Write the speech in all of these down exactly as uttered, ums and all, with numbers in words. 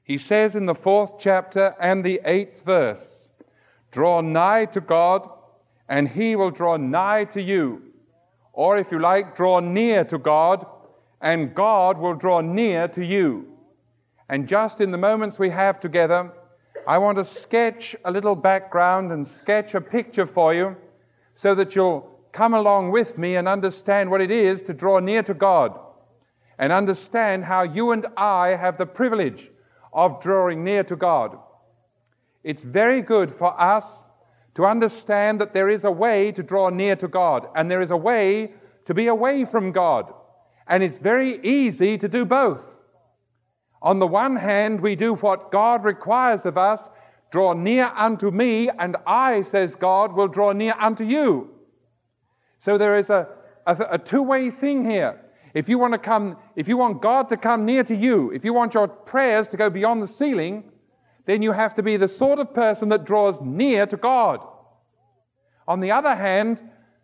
He says in the fourth chapter and the eighth verse, "Draw nigh to God, and he will draw nigh to you." Or if you like, draw near to God, and God will draw near to you. And just in the moments we have together, I want to sketch a little background and sketch a picture for you so that you'll come along with me and understand what it is to draw near to God and understand how you and I have the privilege of drawing near to God. It's very good for us to understand that there is a way to draw near to God and there is a way to be away from God. And it's very easy to do both. On the one hand, we do what God requires of us, draw near unto me, and I, says God, will draw near unto you. So there is a, a, a two-way thing here. If you want to come, if you want God to come near to you, if you want your prayers to go beyond the ceiling, then you have to be the sort of person that draws near to God. On the other hand,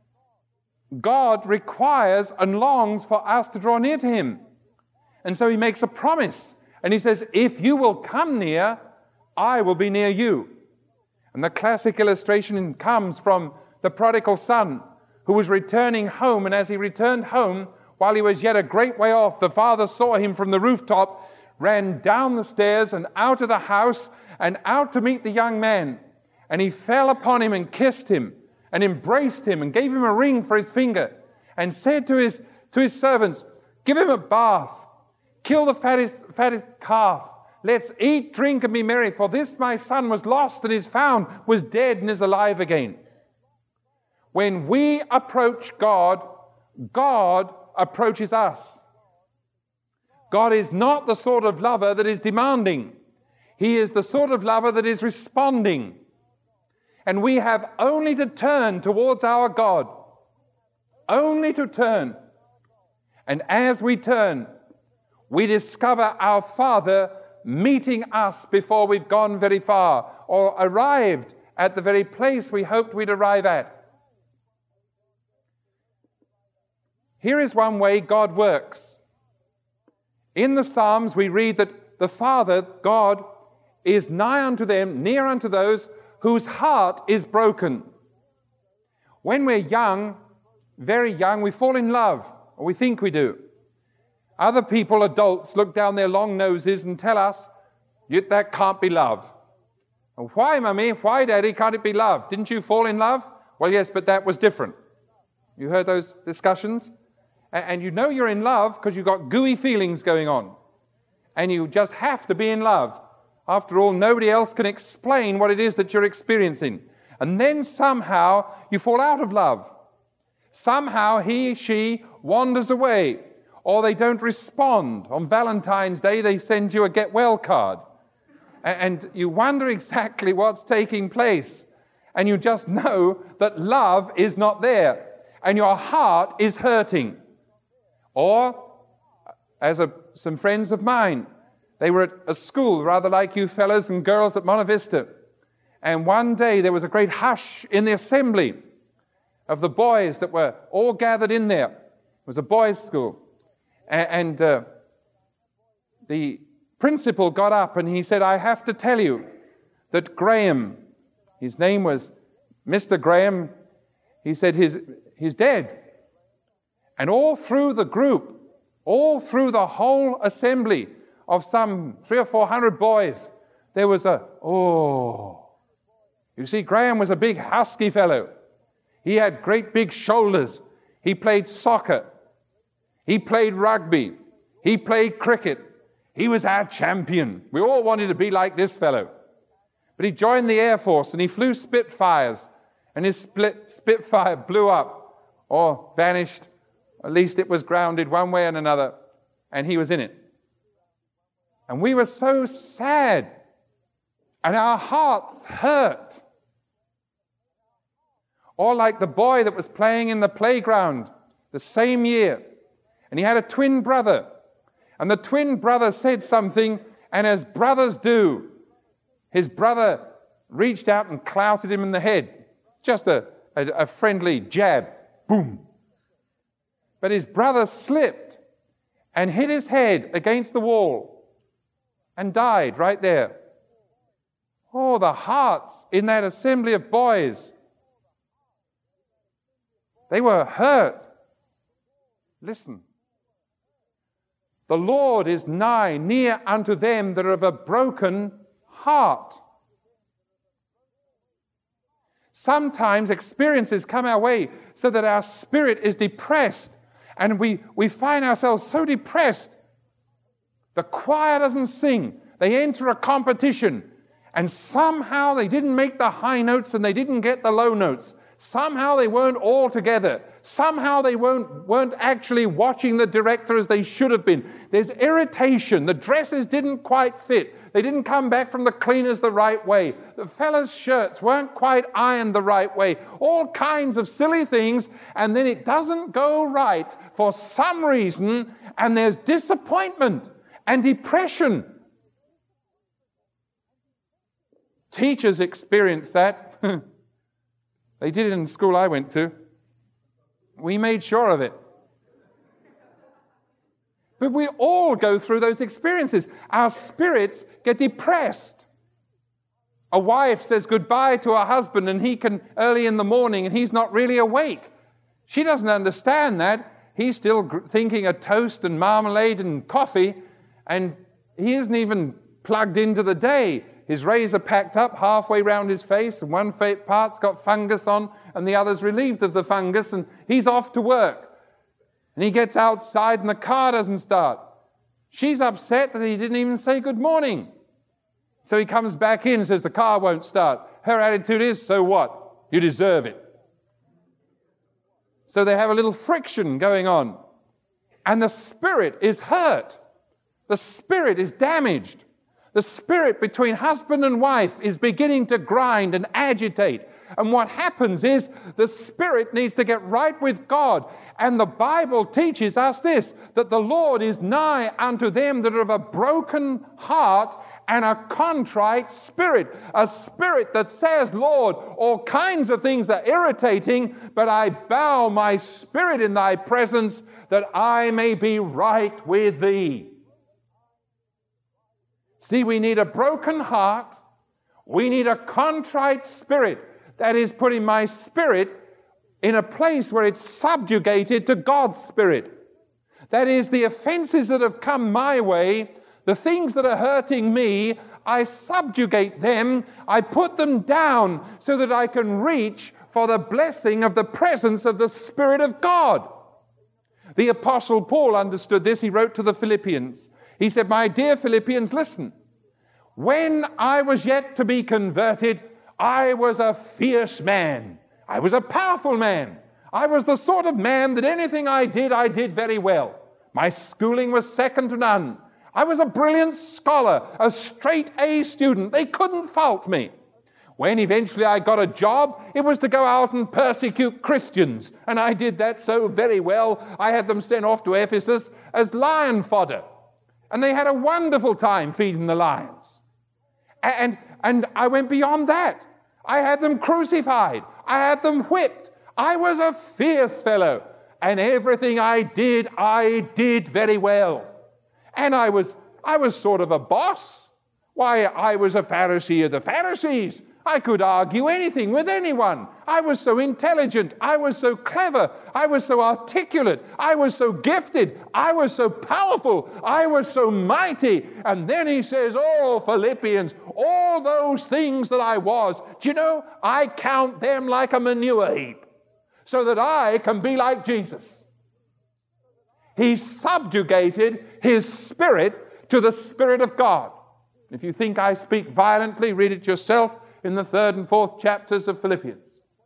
God requires and longs for us to draw near to him. And so he makes a promise. And he says, if you will come near, I will be near you. And the classic illustration comes from the prodigal son who was returning home. And as he returned home, while he was yet a great way off, the father saw him from the rooftop, ran down the stairs and out of the house and out to meet the young man. And he fell upon him and kissed him and embraced him and gave him a ring for his finger and said to his, to his servants, "Give him a bath. Kill the fattest, fattest calf. Let's eat, drink, and be merry. For this my son was lost and is found, was dead and is alive again." When we approach God, God approaches us. God is not the sort of lover that is demanding. He is the sort of lover that is responding. And we have only to turn towards our God. Only to turn. And as we turn, we discover our Father meeting us before we've gone very far or arrived at the very place we hoped we'd arrive at. Here is one way God works. In the Psalms, we read that the Father, God, is nigh unto them, near unto those whose heart is broken. When we're young, very young, we fall in love, or we think we do. Other people, adults, look down their long noses and tell us, that can't be love. Why, Mummy? Why, Daddy, can't it be love? Didn't you fall in love? Well, yes, but that was different. You heard those discussions? And you know you're in love because you've got gooey feelings going on. And you just have to be in love. After all, nobody else can explain what it is that you're experiencing. And then somehow you fall out of love. Somehow he, she wanders away. Or they don't respond. On Valentine's Day, they send you a get well card. And you wonder exactly what's taking place. And you just know that love is not there. And your heart is hurting. Or, as a, some friends of mine, they were at a school, rather like you fellas and girls at Monte Vista. And one day there was a great hush in the assembly of the boys that were all gathered in there. It was a boys' school. And, and uh, the principal got up and he said, "I have to tell you that Graham," his name was Mister Graham, he said, he's, he's dead. And all through the group, all through the whole assembly of some three or four hundred boys, there was a, oh. You see, Graham was a big husky fellow. He had great big shoulders. He played soccer. He played rugby. He played cricket. He was our champion. We all wanted to be like this fellow. But he joined the Air Force and he flew Spitfires. And his split, Spitfire blew up or vanished. At least it was grounded one way and another. And he was in it. And we were so sad. And our hearts hurt. Or like the boy that was playing in the playground the same year. And he had a twin brother. And the twin brother said something, and as brothers do, his brother reached out and clouted him in the head. Just a, a, a friendly jab. Boom. But his brother slipped and hit his head against the wall. and died right there. Oh, the hearts in that assembly of boys. They were hurt. Listen. The Lord is nigh, near unto them that are of a broken heart. Sometimes experiences come our way so that our spirit is depressed, and we, we find ourselves so depressed. The choir doesn't sing. They enter a competition, and somehow they didn't make the high notes and they didn't get the low notes. Somehow they weren't all together. Somehow they weren't, weren't actually watching the director as they should have been. There's irritation. The dresses didn't quite fit. They didn't come back from the cleaners the right way. The fellas' shirts weren't quite ironed the right way. All kinds of silly things, and then it doesn't go right for some reason, and there's disappointment and depression. Teachers experience that. They did it in the school I went to. We made sure of it. But we all go through those experiences. Our spirits get depressed. A wife says goodbye to her husband, and he can early in the morning, and he's not really awake. She doesn't understand that. He's still gr- thinking of toast and marmalade and coffee, and he isn't even plugged into the day. His razor packed up halfway round his face, and one part's got fungus on, and the other's relieved of the fungus, and he's off to work. And he gets outside, and the car doesn't start. She's upset that he didn't even say good morning. So he comes back in and says the car won't start. Her attitude is, so what? You deserve it. So they have a little friction going on. And the spirit is hurt. The spirit is damaged. The spirit between husband and wife is beginning to grind and agitate. And what happens is the spirit needs to get right with God. And the Bible teaches us this, that the Lord is nigh unto them that are of a broken heart and a contrite spirit. A spirit that says, Lord, all kinds of things are irritating, but I bow my spirit in thy presence that I may be right with thee. See, we need a broken heart. We need a contrite spirit. That is putting my spirit in a place where it's subjugated to God's spirit. That is, the offenses that have come my way, the things that are hurting me, I subjugate them, I put them down so that I can reach for the blessing of the presence of the Spirit of God. The Apostle Paul understood this. He wrote to the Philippians. He said, my dear Philippians, listen. When I was yet to be converted, I was a fierce man. I was a powerful man. I was the sort of man that anything I did, I did very well. My schooling was second to none. I was a brilliant scholar, a straight A student. They couldn't fault me. When eventually I got a job, it was to go out and persecute Christians. And I did that so very well, I had them sent off to Ephesus as lion fodder. And they had a wonderful time feeding the lions. And, and I went beyond that. I had them crucified. I had them whipped. I was a fierce fellow. And everything I did, I did very well. And I was, I was sort of a boss. Why, I was a Pharisee of the Pharisees. I could argue anything with anyone. I was so intelligent. I was so clever. I was so articulate. I was so gifted. I was so powerful. I was so mighty. And then he says, oh, Philippians, all those things that I was, do you know, I count them like a manure heap so that I can be like Jesus. He subjugated his spirit to the Spirit of God. If you think I speak violently, read it yourself in the third and fourth chapters of Philippians.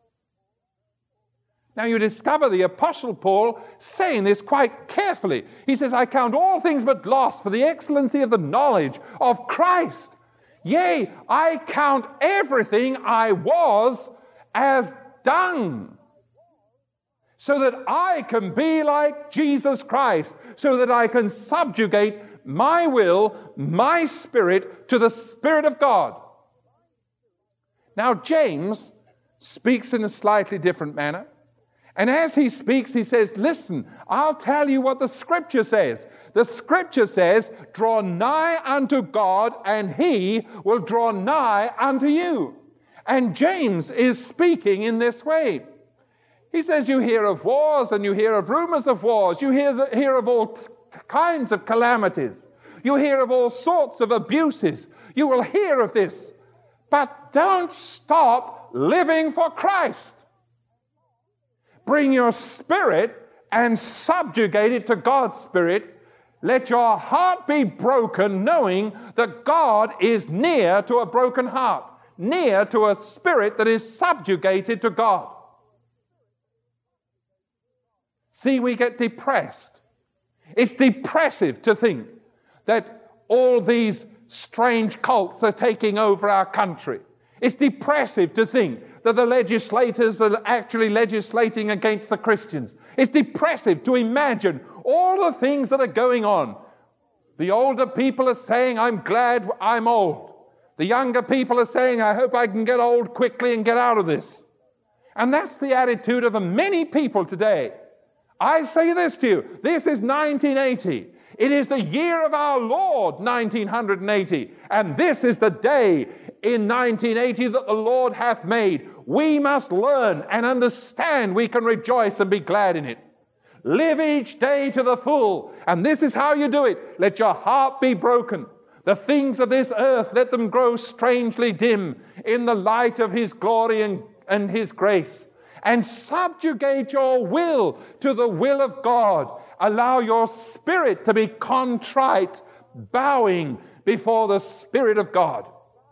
Now you discover the Apostle Paul saying this quite carefully. He says, I count all things but loss for the excellency of the knowledge of Christ. Yea, I count everything I was as dung, so that I can be like Jesus Christ, so that I can subjugate my will, my spirit, to the Spirit of God. Now, James speaks in a slightly different manner, And as he speaks, he says, listen, I'll tell you what the Scripture says. The Scripture says, draw nigh unto God, and he will draw nigh unto you. And James is speaking in this way. He says, you hear of wars, and you hear of rumors of wars. You hear, hear of all kinds of calamities. You hear of all sorts of abuses. You will hear of this. But don't stop living for Christ. Bring your spirit and subjugate it to God's Spirit. Let your heart be broken, knowing that God is near to a broken heart, near to a spirit that is subjugated to God. See, we get depressed. It's depressive to think that all these strange cults are taking over our country. It's depressive to think that the legislators are actually legislating against the Christians. It's depressive to imagine all the things that are going on. The older people are saying, I'm glad I'm old. The younger people are saying, I hope I can get old quickly and get out of this. And that's the attitude of many people today. I say this to you, this is nineteen eighty. It is the year of our Lord, nineteen eighty. And this is the day in nineteen eighty that the Lord hath made. We must learn and understand we can rejoice and be glad in it. Live each day to the full. And this is how you do it. Let your heart be broken. The things of this earth, let them grow strangely dim in the light of His glory and, and His grace. And subjugate your will to the will of God. Allow your spirit to be contrite, bowing before the Spirit of God.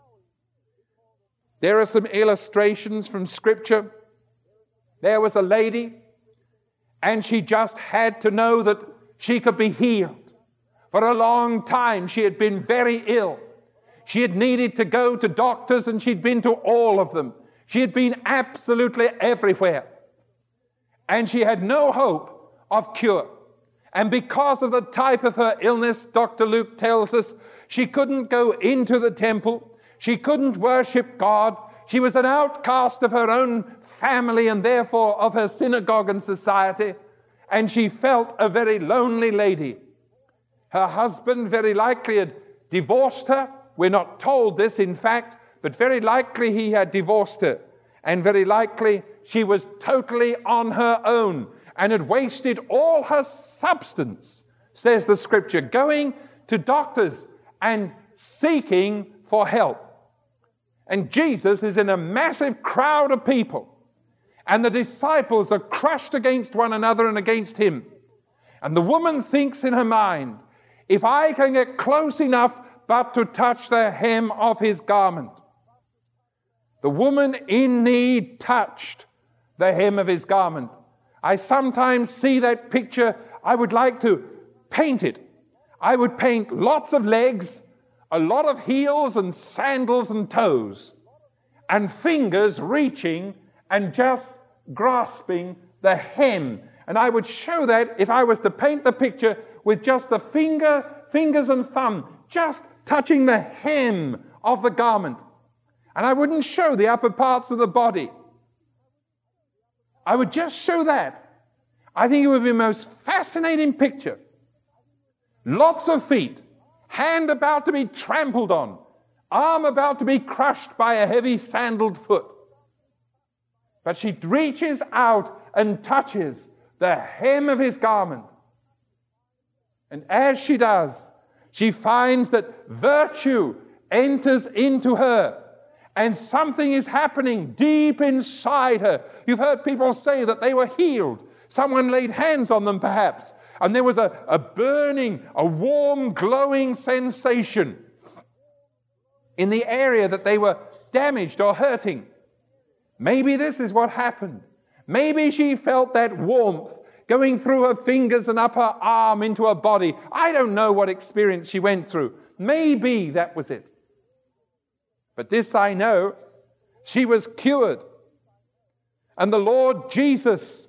There are some illustrations from Scripture. There was a lady, and she just had to know that she could be healed. For a long time, she had been very ill. She had needed to go to doctors, and she'd been to all of them. She had been absolutely everywhere. And she had no hope of cure. And because of the type of her illness, Doctor Luke tells us, she couldn't go into the temple. She couldn't worship God. She was an outcast of her own family and therefore of her synagogue and society. And she felt a very lonely lady. Her husband very likely had divorced her. We're not told this, in fact, but very likely he had divorced her. And very likely she was totally on her own and had wasted all her substance, says the Scripture, going to doctors and seeking for help. And Jesus is in a massive crowd of people, and the disciples are crushed against one another and against him. And the woman thinks in her mind, if I can get close enough but to touch the hem of his garment. The woman in need touched the hem of his garment. I sometimes see that picture. I would like to paint it. I would paint lots of legs, a lot of heels and sandals and toes, and fingers reaching and just grasping the hem. And I would show that if I was to paint the picture with just the finger, fingers and thumb, just touching the hem of the garment. And I wouldn't show the upper parts of the body. I would just show that. I think it would be the most fascinating picture. Lots of feet, hand about to be trampled on, arm about to be crushed by a heavy sandaled foot. But she reaches out and touches the hem of his garment. And as she does, she finds that virtue enters into her. And something is happening deep inside her. You've heard people say that they were healed. Someone laid hands on them perhaps. And there was a, a burning, a warm, glowing sensation in the area that they were damaged or hurting. Maybe this is what happened. Maybe she felt that warmth going through her fingers and up her arm into her body. I don't know what experience she went through. Maybe that was it. But this I know, she was cured. And the Lord Jesus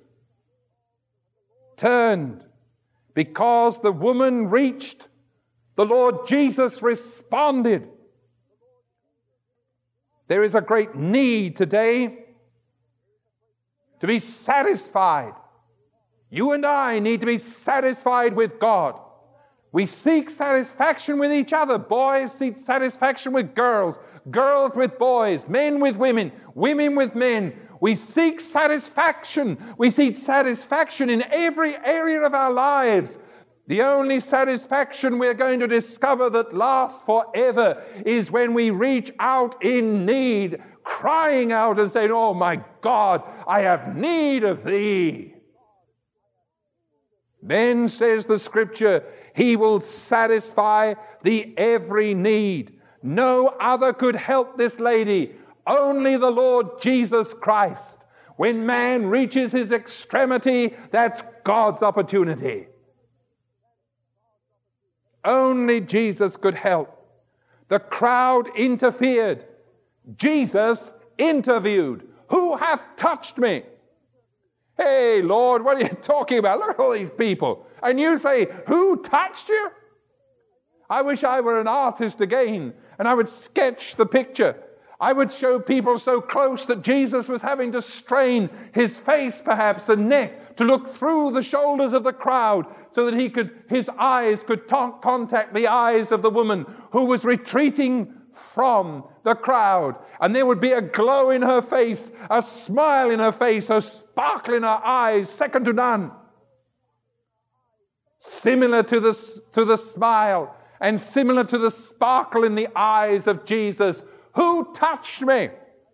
turned. Because the woman reached, the Lord Jesus responded. There is a great need today to be satisfied. You and I need to be satisfied with God. We seek satisfaction with each other. Boys seek satisfaction with girls, girls with boys, men with women, women with men. We seek satisfaction. We seek satisfaction in every area of our lives. The only satisfaction we're going to discover that lasts forever is when we reach out in need, crying out and saying, "Oh my God, I have need of thee." Then, says the Scripture, he will satisfy the every need. No other could help this lady, only the Lord Jesus Christ. When man reaches his extremity, that's God's opportunity. Only Jesus could help. The crowd interfered. Jesus interviewed. "Who hath touched me?" "Hey, Lord, what are you talking about? Look at all these people." And you say, "Who touched you?" I wish I were an artist again, and I would sketch the picture. I would show people so close that Jesus was having to strain his face, perhaps, and neck, to look through the shoulders of the crowd so that he could, his eyes could ta- contact the eyes of the woman who was retreating from the crowd. And there would be a glow in her face, a smile in her face, a sparkle in her eyes, second to none. Similar to the, to the smile and similar to the sparkle in the eyes of Jesus. "Who touched me?"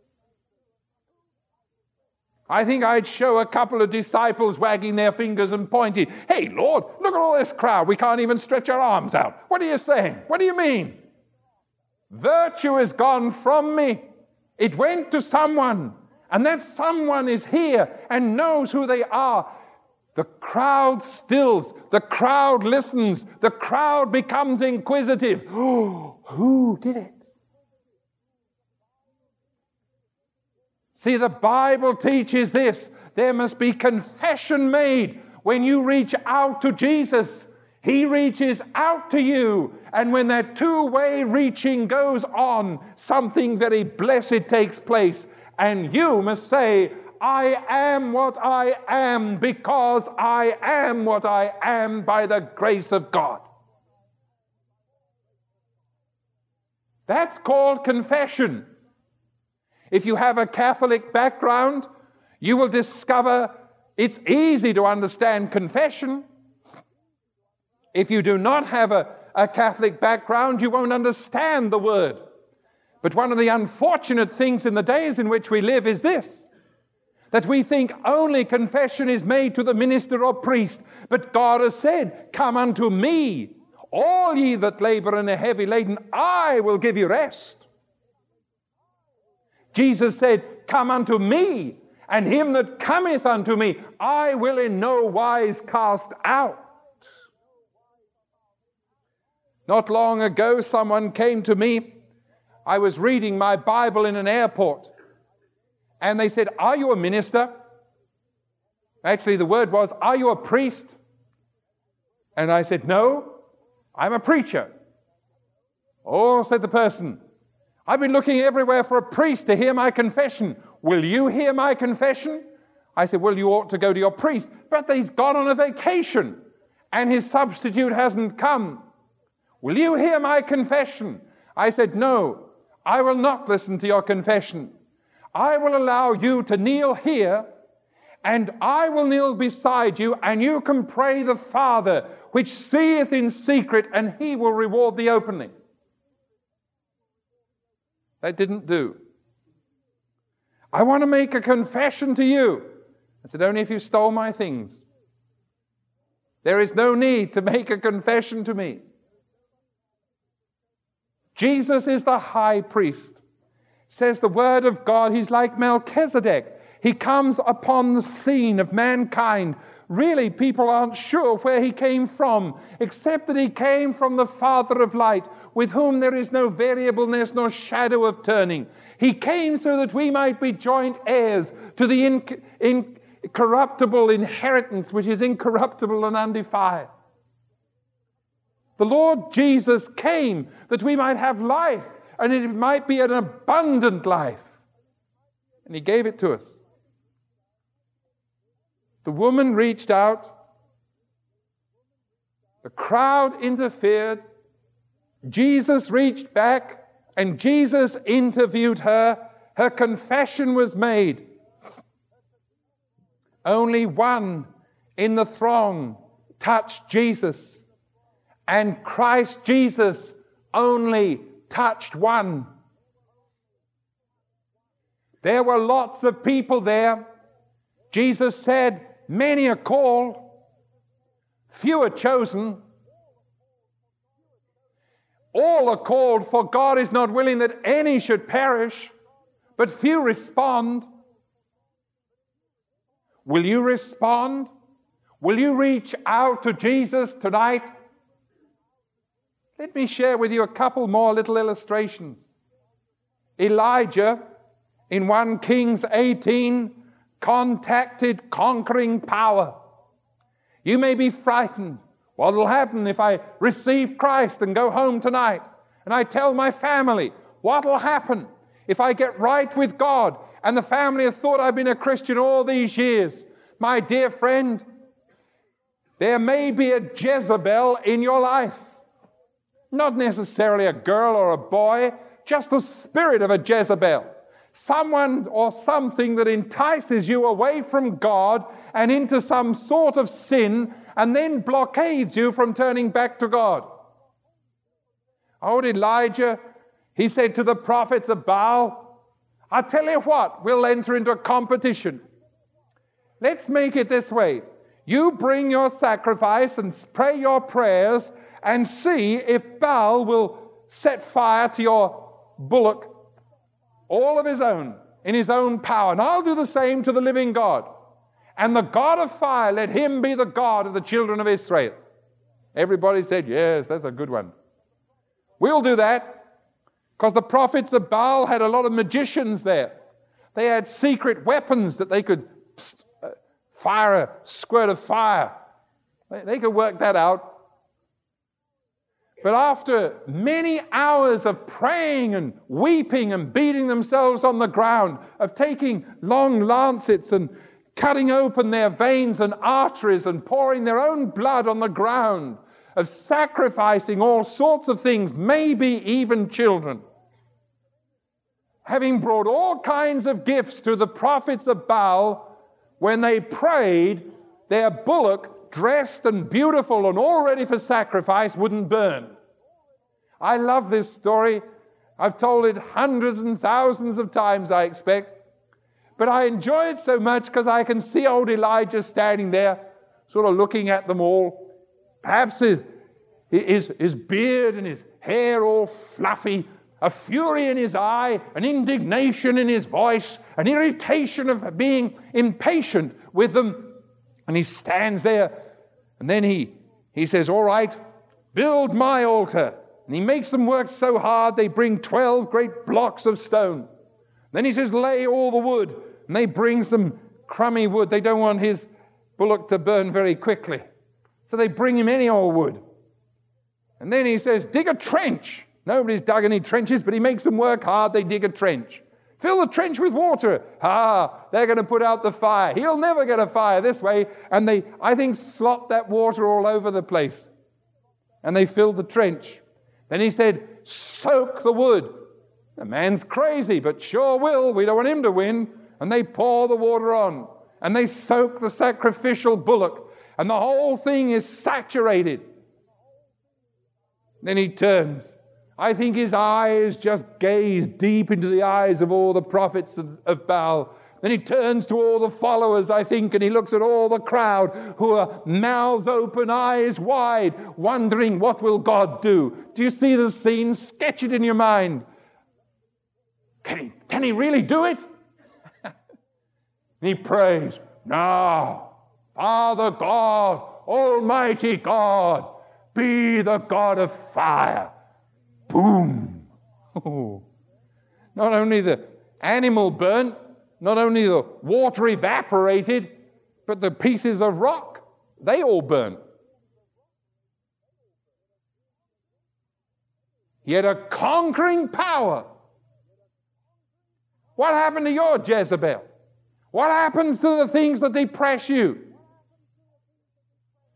I think I'd show a couple of disciples wagging their fingers and pointing. "Hey, Lord, look at all this crowd. We can't even stretch our arms out. What are you saying? What do you mean?" Virtue is gone from me. It went to someone, and that someone is here and knows who they are. The crowd stills. The crowd listens. The crowd becomes inquisitive. Oh, who did it? See, the Bible teaches this. There must be confession made when you reach out to Jesus. He reaches out to you. And when that two-way reaching goes on, something very blessed takes place. And you must say, "I am what I am because I am what I am by the grace of God." That's called confession. If you have a Catholic background, you will discover it's easy to understand confession. If you do not have a, a Catholic background, you won't understand the word. But one of the unfortunate things in the days in which we live is this, that we think only confession is made to the minister or priest. But God has said, "Come unto me, all ye that labor and are heavy laden, I will give you rest." Jesus said, "Come unto me, and him that cometh unto me, I will in no wise cast out." Not long ago, someone came to me. I was reading my Bible in an airport, and they said, "Are you a minister?" Actually, the word was, "Are you a priest?" And I said, "No, I'm a preacher." "Oh," said the person, "I've been looking everywhere for a priest to hear my confession. Will you hear my confession?" I said, "Well, you ought to go to your priest." "But he's gone on a vacation, and his substitute hasn't come. Will you hear my confession?" I said, "No, I will not listen to your confession. I will allow you to kneel here, and I will kneel beside you, and you can pray the Father, which seeth in secret, and he will reward thee openly." That didn't do. "I want to make a confession to you." I said, "Only if you stole my things. There is no need to make a confession to me." Jesus is the high priest. Says the word of God, he's like Melchizedek. He comes upon the scene of mankind. Really, people aren't sure where he came from, except that he came from the Father of light, with whom there is no variableness nor shadow of turning. He came so that we might be joint heirs to the inc- incorruptible inheritance, which is incorruptible and undefiled. The Lord Jesus came that we might have life, and it might be an abundant life. And he gave it to us. The woman reached out. The crowd interfered. Jesus reached back, and Jesus interviewed her. Her confession was made. Only one in the throng touched Jesus, and Christ Jesus only touched one. There were lots of people there. Jesus said, many are called, few are chosen. All are called, for God is not willing that any should perish, but few respond. Will you respond? Will you reach out to Jesus tonight? Let me share with you a couple more little illustrations. Elijah, in First Kings eighteen, contacted conquering power. You may be frightened. What will happen if I receive Christ and go home tonight? And I tell my family, what will happen if I get right with God and the family have thought I've been a Christian all these years? My dear friend, there may be a Jezebel in your life. Not necessarily a girl or a boy, just the spirit of a Jezebel. Someone or something that entices you away from God and into some sort of sin and then blockades you from turning back to God. Oh, Elijah, he said to the prophets of Baal, I'll tell you what, we'll enter into a competition. Let's make it this way. You bring your sacrifice and pray your prayers and see if Baal will set fire to your bullock, all of his own, in his own power. And I'll do the same to the living God. And the God of fire, let him be the God of the children of Israel. Everybody said, yes, that's a good one. We'll do that, because the prophets of Baal had a lot of magicians there. They had secret weapons that they could pst, uh, fire a squirt of fire. They, they could work that out. But after many hours of praying and weeping and beating themselves on the ground, of taking long lancets and cutting open their veins and arteries and pouring their own blood on the ground, of sacrificing all sorts of things, maybe even children, having brought all kinds of gifts to the prophets of Baal, when they prayed, their bullock, dressed and beautiful and all ready for sacrifice, wouldn't burn. I love this story. I've told it hundreds and thousands of times, I expect. But I enjoy it so much because I can see old Elijah standing there, sort of looking at them all. Perhaps his, his, his beard and his hair all fluffy, a fury in his eye, an indignation in his voice, an irritation of being impatient with them. And he stands there, and then he, he says, all right, build my altar. And he makes them work so hard, they bring twelve great blocks of stone. Then he says, lay all the wood. And they bring some crummy wood. They don't want his bullock to burn very quickly. So they bring him any old wood. And then he says, dig a trench. Nobody's dug any trenches, but he makes them work hard. They dig a trench. Fill the trench with water. Ah, they're going to put out the fire. He'll never get a fire this way. And they, I think, slop that water all over the place. And they filled the trench. Then he said, soak the wood. The man's crazy, but sure will. We don't want him to win. And they pour the water on. And they soak the sacrificial bullock. And the whole thing is saturated. Then he turns. I think his eyes just gaze deep into the eyes of all the prophets of, of Baal. Then he turns to all the followers, I think, and he looks at all the crowd who are mouths open, eyes wide, wondering, what will God do? Do you see the scene? Sketch it in your mind. Can he, can he really do it? And he prays, now, Father God, Almighty God, be the God of fire. Boom. Oh. Not only the animal burnt, not only the water evaporated, but the pieces of rock, they all burnt. He had a conquering power. What happened to your Jezebel? What happens to the things that depress you?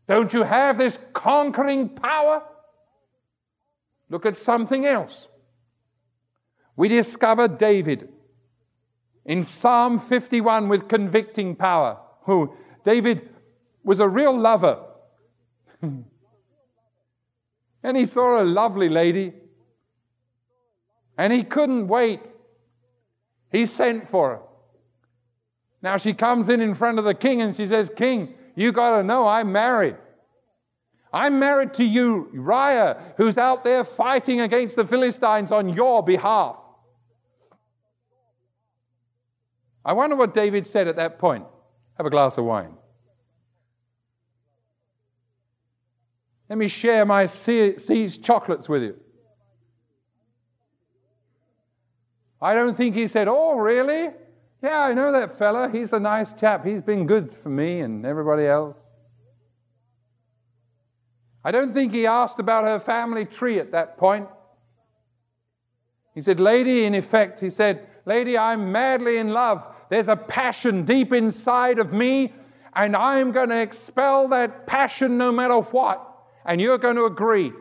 Don't you have this conquering power? Look at something else. We discover David in Psalm fifty-one with convicting power. Who David was a real lover. And he saw a lovely lady. And he couldn't wait. He sent for her. Now she comes in in front of the king and she says, King, you got to know I'm married. I'm married to Uriah, who's out there fighting against the Philistines on your behalf. I wonder what David said at that point. Have a glass of wine. Let me share my siege chocolates with you. I don't think he said, oh, really? Yeah, I know that fella. He's a nice chap. He's been good for me and everybody else. I don't think he asked about her family tree at that point. He said, lady, in effect, he said, lady, I'm madly in love. There's a passion deep inside of me, and I'm going to expel that passion no matter what. And you're going to agree.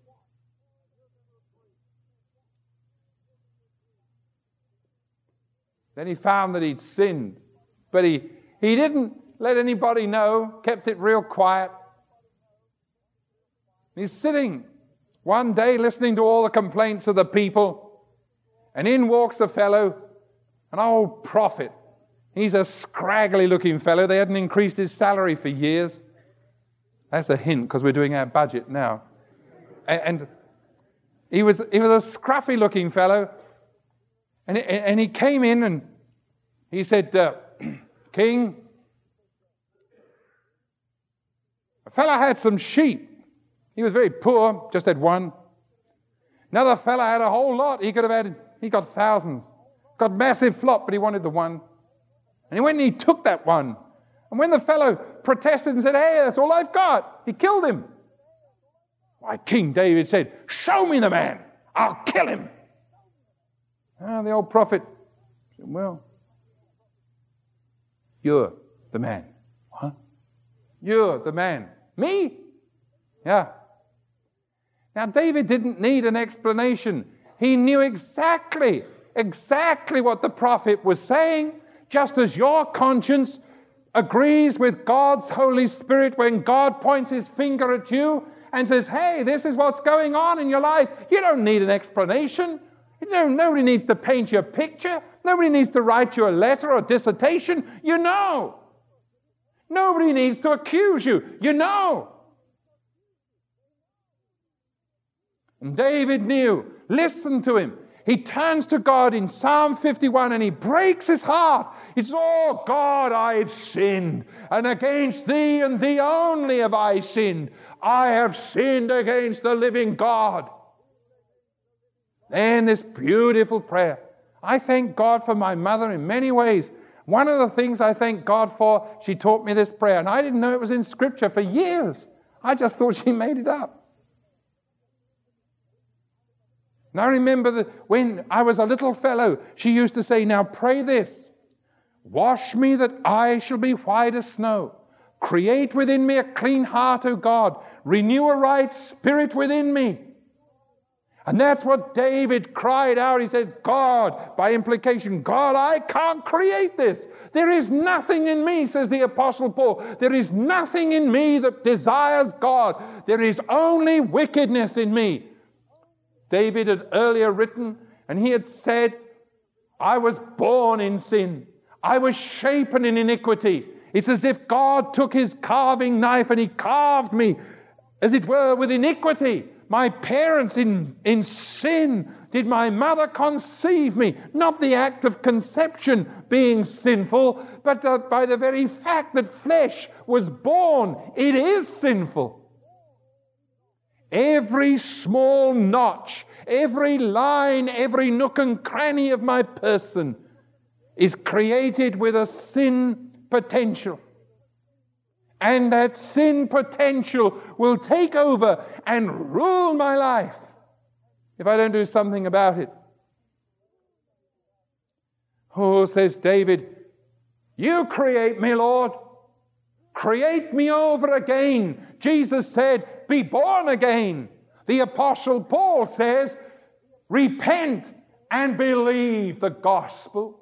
Then he found that he'd sinned. But he, he didn't let anybody know, kept it real quiet. He's sitting one day listening to all the complaints of the people, and in walks a fellow, an old prophet. He's a scraggly looking fellow. They hadn't increased his salary for years. That's a hint because we're doing our budget now. And, and he was he was a scruffy looking fellow, and, and he came in and he said, uh, King, a fellow had some sheep. He was very poor, just had one. Another fellow had a whole lot. He could have had, he got thousands. Got massive flock, but he wanted the one. And he went and he took that one. And when the fellow protested and said, hey, that's all I've got, he killed him. Why, King David said, show me the man. I'll kill him. Ah, the old prophet said, well, you're the man. What? You're the man. Me? Yeah. Now, David didn't need an explanation. He knew exactly, exactly what the prophet was saying, just as your conscience agrees with God's Holy Spirit when God points his finger at you and says, hey, this is what's going on in your life. You don't need an explanation. You know, nobody needs to paint you a picture. Nobody needs to write you a letter or dissertation. You know. Nobody needs to accuse you. You know. And David knew. Listen to him. He turns to God in Psalm fifty-one and he breaks his heart. He says, oh God, I've sinned, and against thee and thee only have I sinned. I have sinned against the living God. Then this beautiful prayer. I thank God for my mother in many ways. One of the things I thank God for, she taught me this prayer, and I didn't know it was in Scripture for years. I just thought she made it up. And I remember that when I was a little fellow, she used to say, now pray this. Wash me that I shall be white as snow. Create within me a clean heart, O God. Renew a right spirit within me. And that's what David cried out. He said, God, by implication, God, I can't create this. There is nothing in me, says the Apostle Paul. There is nothing in me that desires God. There is only wickedness in me. David had earlier written, and he had said, I was born in sin. I was shapen in iniquity. It's as if God took his carving knife and he carved me, as it were, with iniquity. My parents in, in sin did my mother conceive me. Not the act of conception being sinful, but that by the very fact that flesh was born, it is sinful. Every small notch, every line, every nook and cranny of my person is created with a sin potential. And that sin potential will take over and rule my life if I don't do something about it. Oh, says David, you create me, Lord. Create me over again. Jesus said, be born again. The Apostle Paul says, repent and believe the gospel.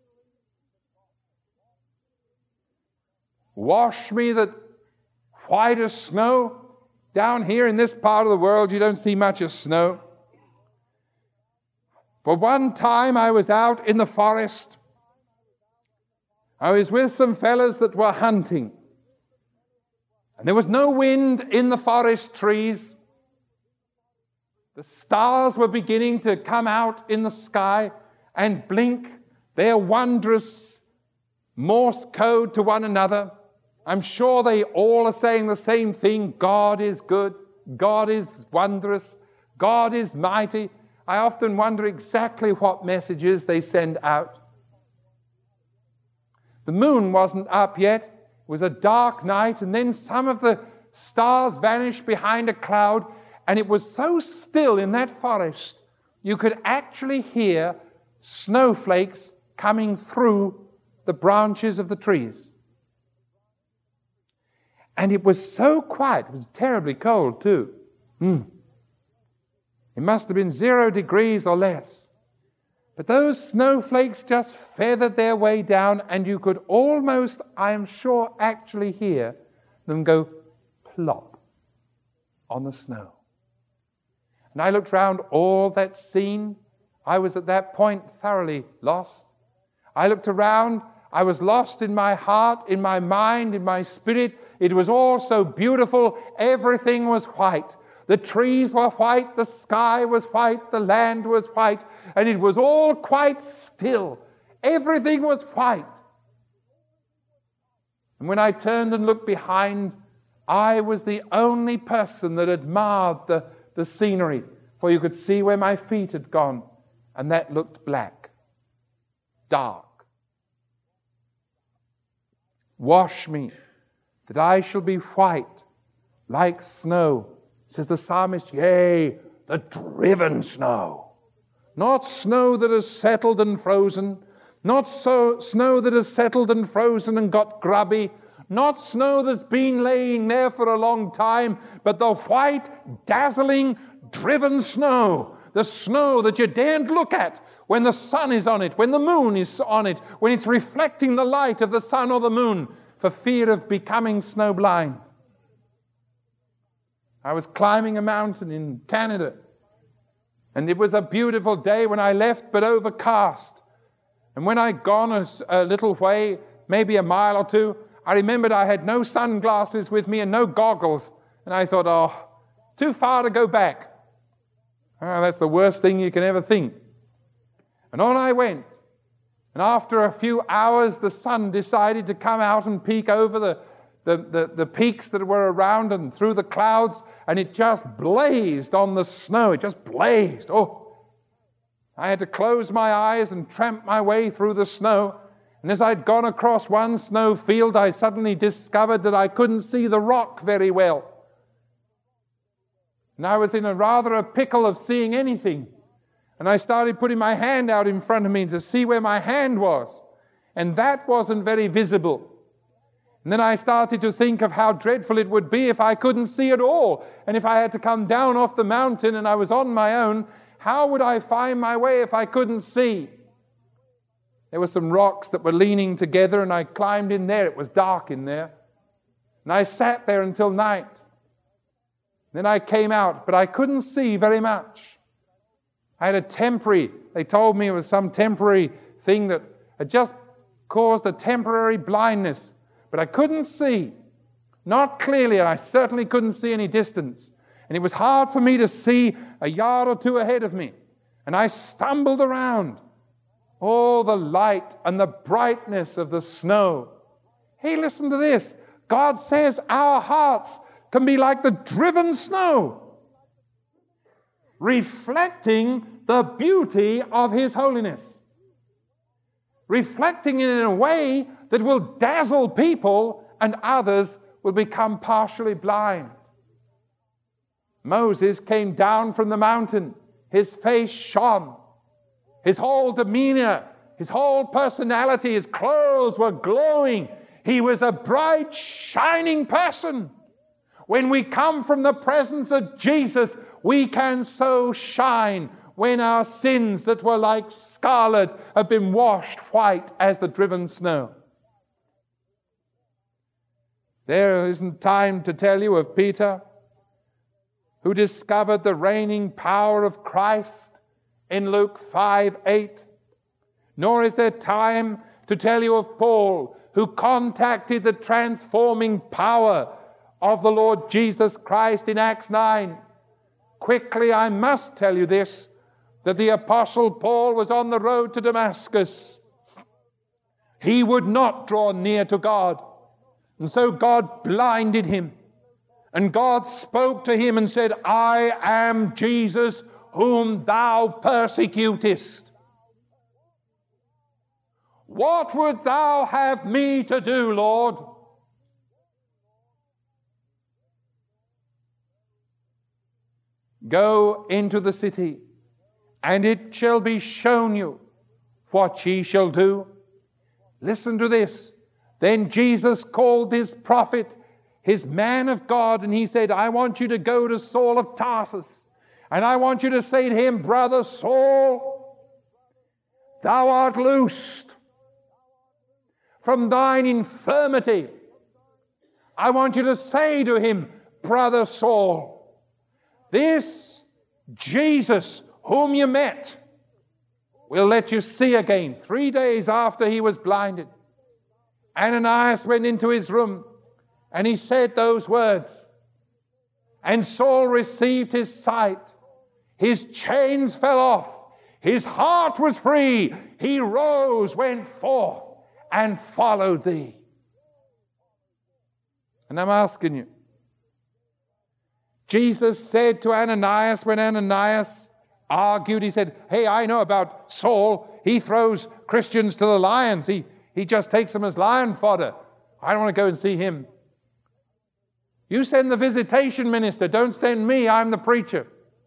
Wash me that white as snow. Down here in this part of the world, you don't see much of snow. But one time I was out in the forest. I was with some fellas that were hunting. And there was no wind in the forest trees. The stars were beginning to come out in the sky and blink their wondrous Morse code to one another. I'm sure they all are saying the same thing. God is good. God is wondrous. God is mighty. I often wonder exactly what messages they send out. The moon wasn't up yet. It was a dark night, and then some of the stars vanished behind a cloud, and it was so still in that forest, you could actually hear snowflakes coming through the branches of the trees. And it was so quiet. It was terribly cold, too. Mm. It must have been zero degrees or less. But those snowflakes just feathered their way down, and you could almost, I am sure, actually hear them go plop on the snow. And I looked round all that scene. I was at that point thoroughly lost. I looked around. I was lost in my heart, in my mind, in my spirit. It was all so beautiful. Everything was white. The trees were white. The sky was white. The land was white. And it was all quite still. Everything was white. And when I turned and looked behind, I was the only person that had marred the, the scenery, for you could see where my feet had gone, and that looked black, dark. Wash me, that I shall be white like snow, says the psalmist, yea, the driven snow. Not snow that has settled and frozen, not so snow that has settled and frozen and got grubby, not snow that's been laying there for a long time, but the white, dazzling, driven snow, the snow that you daren't look at when the sun is on it, when the moon is on it, when it's reflecting the light of the sun or the moon, for fear of becoming snowblind. I was climbing a mountain in Canada, and it was a beautiful day when I left, but overcast. And when I'd gone a, a little way, maybe a mile or two, I remembered I had no sunglasses with me and no goggles. And I thought, oh, too far to go back. Oh, that's the worst thing you can ever think. And on I went. And after a few hours, the sun decided to come out and peek over the, the, the, the peaks that were around and through the clouds, and it just blazed on the snow. It just blazed. Oh, I had to close my eyes and tramp my way through the snow. And as I'd gone across one snow field, I suddenly discovered that I couldn't see the rock very well. And I was in a rather a pickle of seeing anything. And I started putting my hand out in front of me to see where my hand was. And that wasn't very visible. And then I started to think of how dreadful it would be if I couldn't see at all. And if I had to come down off the mountain and I was on my own, how would I find my way if I couldn't see? There were some rocks that were leaning together, and I climbed in there. It was dark in there. And I sat there until night. Then I came out, but I couldn't see very much. I had a temporary, they told me it was some temporary thing that had just caused a temporary blindness. But I couldn't see, not clearly, and I certainly couldn't see any distance. And it was hard for me to see a yard or two ahead of me. And I stumbled around. Oh, the light and the brightness of the snow. Hey, listen to this. God says our hearts can be like the driven snow, reflecting the beauty of His holiness. Reflecting it in a way that will dazzle people, and others will become partially blind. Moses came down from the mountain. His face shone. His whole demeanor, his whole personality, his clothes were glowing. He was a bright, shining person. When we come from the presence of Jesus, we can so shine when our sins that were like scarlet have been washed white as the driven snow. There isn't time to tell you of Peter, who discovered the reigning power of Christ in Luke five eight. Nor is there time to tell you of Paul, who contacted the transforming power of the Lord Jesus Christ in Acts nine. Quickly, I must tell you this, that the Apostle Paul was on the road to Damascus. He would not draw near to God, and so God blinded him. And God spoke to him and said, I am Jesus whom thou persecutest. What would thou have me to do, Lord? Go into the city, and it shall be shown you what ye shall do. Listen to this. Then Jesus called his prophet, his man of God, and he said, I want you to go to Saul of Tarsus, and I want you to say to him, Brother Saul, thou art loosed from thine infirmity. I want you to say to him, Brother Saul, this Jesus whom you met will let you see again. Three days after he was blinded, Ananias went into his room and he said those words. And Saul received his sight. His chains fell off. His heart was free. He rose, went forth, and followed thee. And I'm asking you, Jesus said to Ananias, when Ananias argued, he said, hey, I know about Saul. He throws Christians to the lions. He, he just takes them as lion fodder. I don't want to go and see him. You send the visitation minister. Don't send me. I'm the preacher.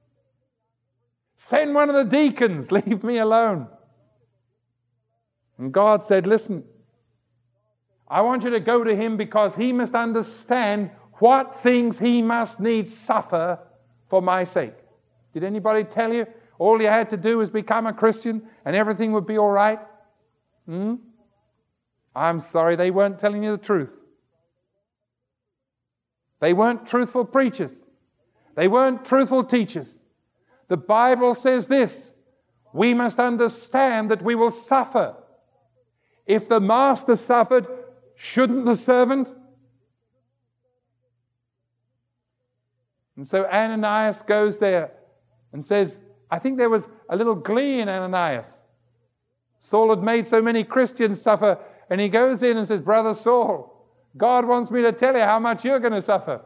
Send one of the deacons. Leave me alone. And God said, listen, I want you to go to him because he must understand what things he must needs suffer for my sake. Did anybody tell you all you had to do was become a Christian and everything would be all right? Hmm? I'm sorry, they weren't telling you the truth. They weren't truthful preachers. They weren't truthful teachers. The Bible says this, we must understand that we will suffer. If the master suffered, shouldn't the servant? And so Ananias goes there and says, I think there was a little glee in Ananias. Saul had made so many Christians suffer, and he goes in and says, Brother Saul, God wants me to tell you how much you're going to suffer.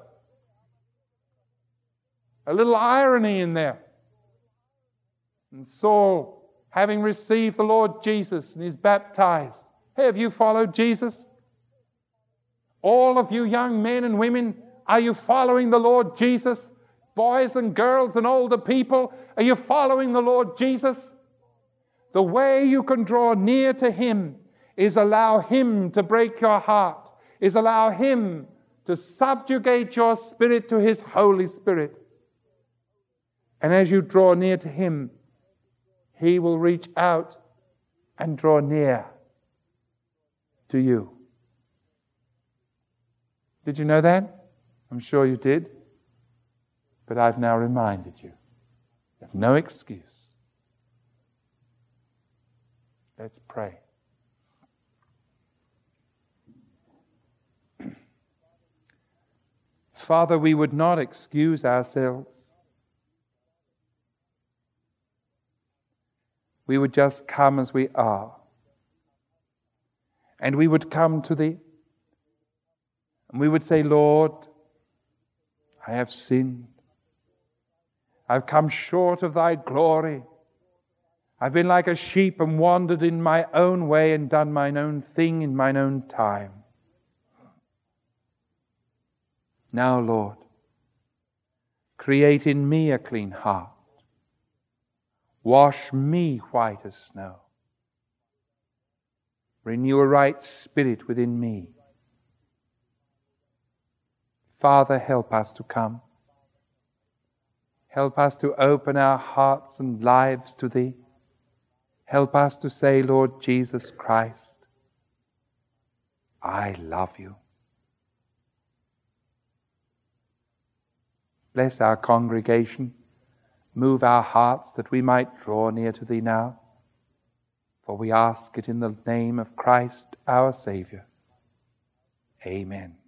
A little irony in there. And Saul, having received the Lord Jesus and is baptized, hey, have you followed Jesus? All of you young men and women, are you following the Lord Jesus? Boys and girls and older people, are you following the Lord Jesus? The way you can draw near to him is allow him to break your heart, is allow him to subjugate your spirit to his Holy Spirit. And as you draw near to him, he will reach out and draw near to you. Did you know that? I'm sure you did. But I've now reminded you. You have no excuse. Let's pray. Father, we would not excuse ourselves. We would just come as we are. And we would come to thee. And we would say, Lord, I have sinned. I've come short of thy glory. I've been like a sheep and wandered in my own way and done mine own thing in mine own time. Now, Lord, create in me a clean heart. Wash me white as snow. Renew a right spirit within me. Father, help us to come. Help us to open our hearts and lives to Thee. Help us to say, Lord Jesus Christ, I love You. Bless our congregation. Move our hearts that we might draw near to Thee now. For we ask it in the name of Christ our Saviour. Amen.